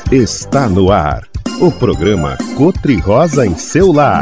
Está no ar, o programa Cotri-Rosa em seu lar.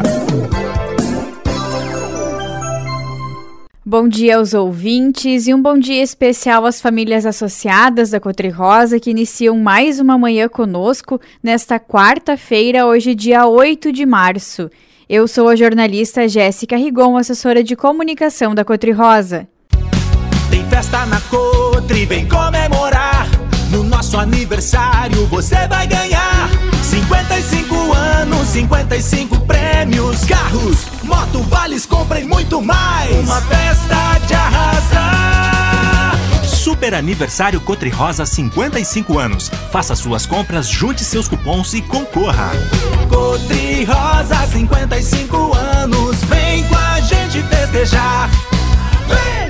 Bom dia aos ouvintes e um bom dia especial às famílias associadas da Cotri-Rosa que iniciam mais uma manhã conosco nesta quarta-feira, hoje dia 8 de março. Eu sou a jornalista Jéssica Rigon, assessora de comunicação da Cotri-Rosa. Tem festa na Cotri, vem comemorar. No nosso aniversário você vai ganhar 55 anos, 55 prêmios, carros, moto, vales, compra e muito mais. Uma festa de arrasar. Super Aniversário Cotri-Rosa 55 anos. Faça suas compras, junte seus cupons e concorra. Cotri-Rosa 55 anos, vem com a gente festejar. Vem!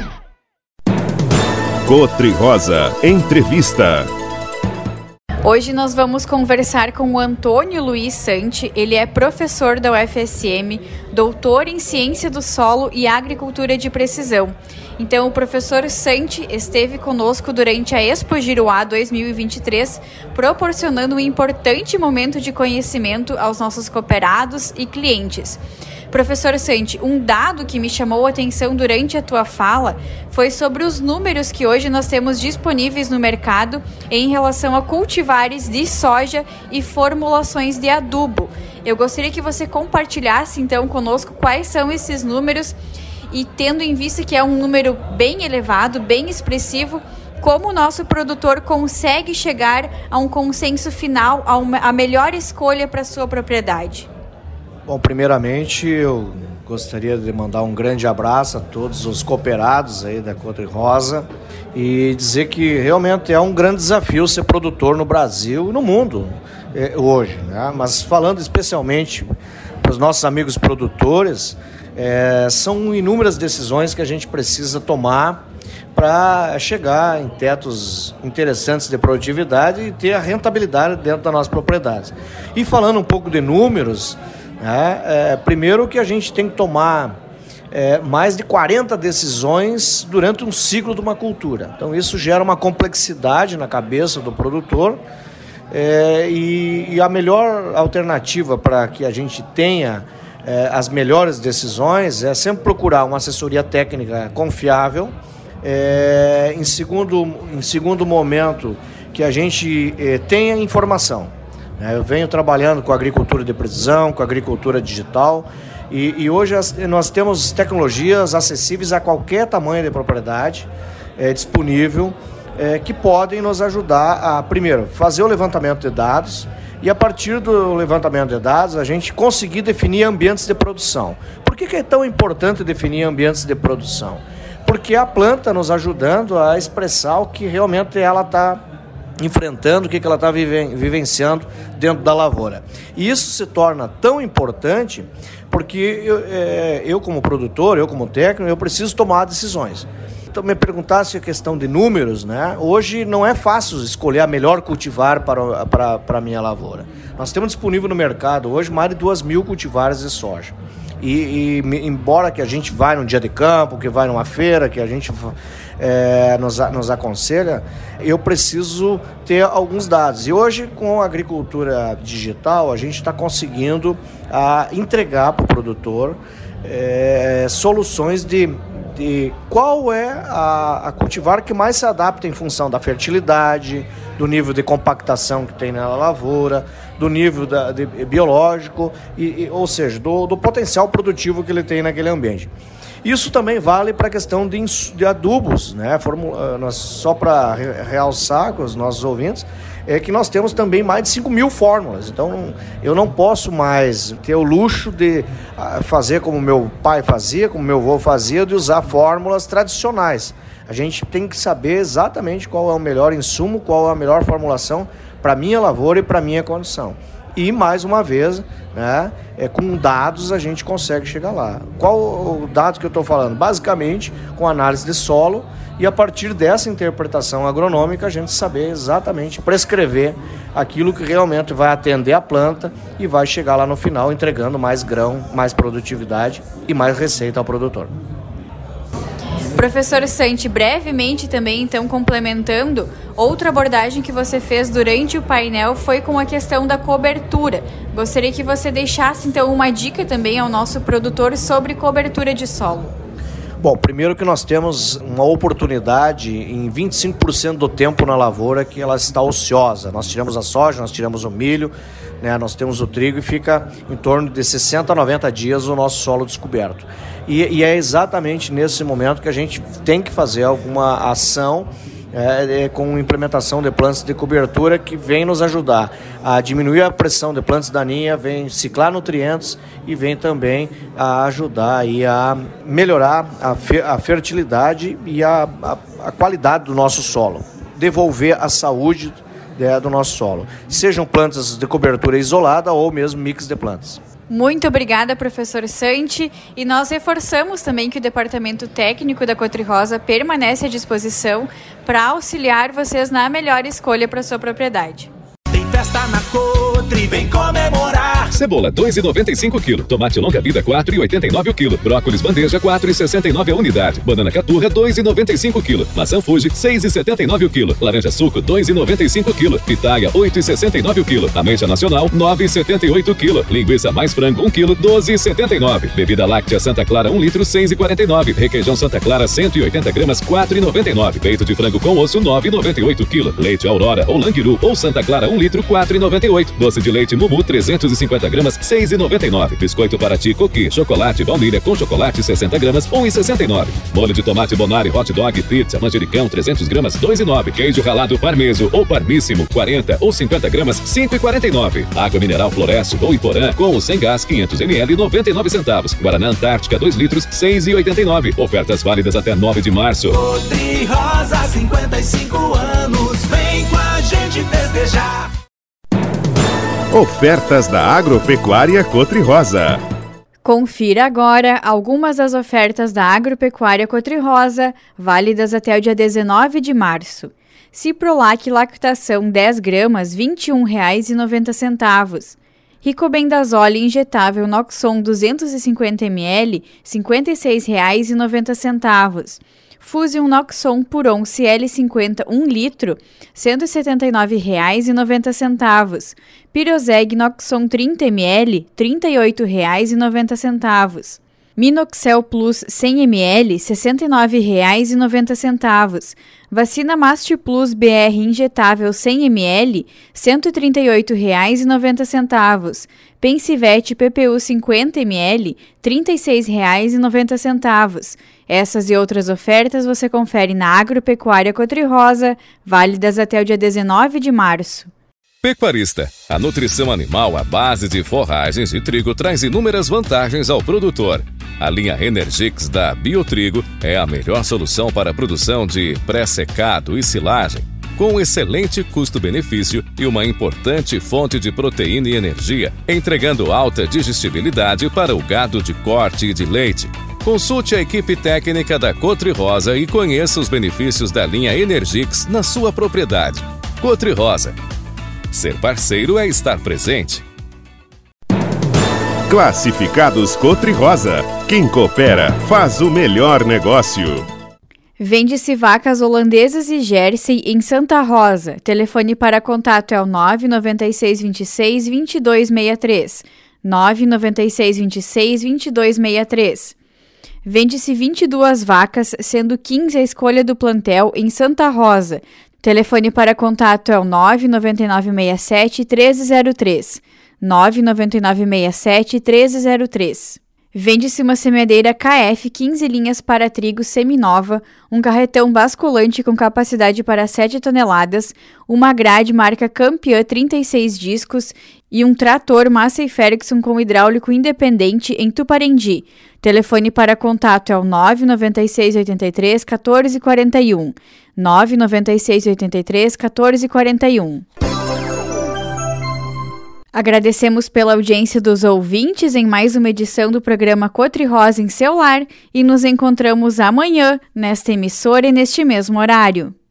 Cotri-Rosa Entrevista. Hoje nós vamos conversar com o Antônio Luiz Santi. Ele é professor da UFSM, doutor em Ciência do Solo e Agricultura de Precisão. Então, o professor Santi esteve conosco durante a Expo Giruá 2023, proporcionando um importante momento de conhecimento aos nossos cooperados e clientes. Professor Santi, um dado que me chamou a atenção durante a tua fala foi sobre os números que hoje nós temos disponíveis no mercado em relação a cultivares de soja e formulações de adubo. Eu gostaria que você compartilhasse então conosco quais são esses números e, tendo em vista que é um número bem elevado, bem expressivo, como o nosso produtor consegue chegar a um consenso final, a melhor escolha para a sua propriedade? Bom, primeiramente eu gostaria de mandar um grande abraço a todos os cooperados aí da Cotri-Rosa e dizer que realmente é um grande desafio ser produtor no Brasil e no mundo hoje, né? Mas falando especialmente para os nossos amigos produtores, são inúmeras decisões que a gente precisa tomar para chegar em tetos interessantes de produtividade e ter a rentabilidade dentro da nossa propriedade. E falando um pouco de números, primeiro que a gente tem que tomar mais de 40 decisões durante um ciclo de uma cultura. Então isso gera uma complexidade na cabeça do produtor e a melhor alternativa para que a gente tenha as melhores decisões é sempre procurar uma assessoria técnica confiável. Em segundo momento, que a gente tenha informação. Eu venho trabalhando com a agricultura de precisão, com a agricultura digital e hoje nós temos tecnologias acessíveis a qualquer tamanho de propriedade disponível que podem nos ajudar a, primeiro, fazer o levantamento de dados e a partir do levantamento de dados a gente conseguir definir ambientes de produção. Por que é tão importante definir ambientes de produção? Porque a planta nos ajudando a expressar o que realmente ela está enfrentando, o que ela está vivenciando dentro da lavoura. E isso se torna tão importante porque eu como produtor, eu como técnico, eu preciso tomar decisões. Então, me perguntasse a questão de números, né? Hoje não é fácil escolher a melhor cultivar para a minha lavoura. Nós temos disponível no mercado hoje mais de 2.000 cultivares de soja. E embora que a gente vai num dia de campo, que vai numa feira, que a gente nos aconselha, eu preciso ter alguns dados. E hoje, com a agricultura digital, a gente está conseguindo entregar para o produtor soluções de qual é a cultivar que mais se adapta em função da fertilidade, do nível de compactação que tem na lavoura, do nível biológico, ou seja, do potencial produtivo que ele tem naquele ambiente. Isso também vale para a questão de adubos, né? Só para realçar com os nossos ouvintes, é que nós temos também mais de 5.000 fórmulas. Então, eu não posso mais ter o luxo de fazer como meu pai fazia, como meu avô fazia, de usar fórmulas tradicionais. A gente tem que saber exatamente qual é o melhor insumo, qual é a melhor formulação para a minha lavoura e para a minha condição. E, mais uma vez, né, com dados a gente consegue chegar lá. Qual o dado que eu estou falando? Basicamente, com análise de solo e a partir dessa interpretação agronômica a gente saber exatamente prescrever aquilo que realmente vai atender a planta e vai chegar lá no final entregando mais grão, mais produtividade e mais receita ao produtor. Professor Santi, brevemente também, então, complementando, outra abordagem que você fez durante o painel foi com a questão da cobertura. Gostaria que você deixasse, então, uma dica também ao nosso produtor sobre cobertura de solo. Bom, primeiro que nós temos uma oportunidade em 25% do tempo na lavoura que ela está ociosa. Nós tiramos a soja, nós tiramos o milho, né, nós temos o trigo e fica em torno de 60 a 90 dias o nosso solo descoberto. E é exatamente nesse momento que a gente tem que fazer alguma ação com implementação de plantas de cobertura que vem nos ajudar a diminuir a pressão de plantas daninhas, vem ciclar nutrientes e vem também a ajudar aí a melhorar a fertilidade e a qualidade do nosso solo, devolver a saúde do nosso solo, sejam plantas de cobertura isolada ou mesmo mix de plantas. Muito obrigada, professor Santi, e nós reforçamos também que o Departamento Técnico da Cotri-Rosa permanece à disposição para auxiliar vocês na melhor escolha para sua propriedade. Tem festa na Cotri, vem comemorar. Cebola 2,95 kg, tomate longa-vida 4,89 o quilo, brócolis bandeja 4,69 a unidade, banana caturra 2,95 kg, maçã Fuji 6,79 o quilo, laranja suco 2,95 kg, pitaia 8,69 o quilo, ameixa nacional 9,78 o quilo, linguiça mais frango 1 kg 12,79, bebida láctea Santa Clara 1 litro 6,49, requeijão Santa Clara 180 gramas 4,99, peito de frango com osso 9,98 kg, leite Aurora ou Languiru ou Santa Clara 1 litro 4,98, doce de leite Mumu 350 gramas, 6,99. Biscoito Paraty Coqui, chocolate baunilha com chocolate 60 gramas, 1,69. Molho de tomate Bonari, hot dog, pizza, manjericão 300 gramas, 2,9. Queijo ralado Parmeso ou Parmíssimo, 40 ou 50 gramas, 5,49. Água mineral Floresce ou Iporã com ou sem gás, 500 ml, 99 centavos. Guaraná Antártica 2 litros, 6,89. Ofertas válidas até 9 de março. Cotri-Rosa, 55 anos, vem com a gente festejar. Ofertas da Agropecuária Cotri-Rosa. Confira agora algumas das ofertas da Agropecuária Cotri-Rosa, válidas até o dia 19 de março. Ciprolac lactação 10 gramas, R$ 21,90. Ricobendazole injetável Noxon 250 ml, R$ 56,90. Fusion Noxon Puron CL50 1 litro, R$ 179,90. Pirozeg Noxon 30 ml, R$ 38,90. Minoxel Plus 100 ml, R$ 69,90. Vacina Mast Plus BR injetável 100 ml, R$ 138,90. Pensivete PPU 50 ml, R$ 36,90. Essas e outras ofertas você confere na Agropecuária Cotri-Rosa, válidas até o dia 19 de março. Pecuarista, a nutrição animal à base de forragens de trigo traz inúmeras vantagens ao produtor. A linha Energix da Biotrigo é a melhor solução para a produção de pré-secado e silagem, com excelente custo-benefício e uma importante fonte de proteína e energia, entregando alta digestibilidade para o gado de corte e de leite. Consulte a equipe técnica da Cotri-Rosa e conheça os benefícios da linha Energix na sua propriedade. Cotri-Rosa. Ser parceiro é estar presente. Classificados Cotri-Rosa. Quem coopera faz o melhor negócio. Vende-se vacas holandesas e Jersey em Santa Rosa. Telefone para contato é o 99626-2263. 99626-2263. Vende-se 22 vacas, sendo 15 a escolha do plantel em Santa Rosa. Telefone para contato é o 99967-1303. 99967-1303. Vende-se uma semeadeira KF 15 linhas para trigo seminova, um carretão basculante com capacidade para 7 toneladas, uma grade marca Campeã 36 discos e um trator Massey Ferguson com hidráulico independente em Tuparendi. Telefone para contato é o 99683-1441. 99683-1441. Agradecemos pela audiência dos ouvintes em mais uma edição do programa Cotri-Rosa em seu lar e nos encontramos amanhã, nesta emissora e neste mesmo horário.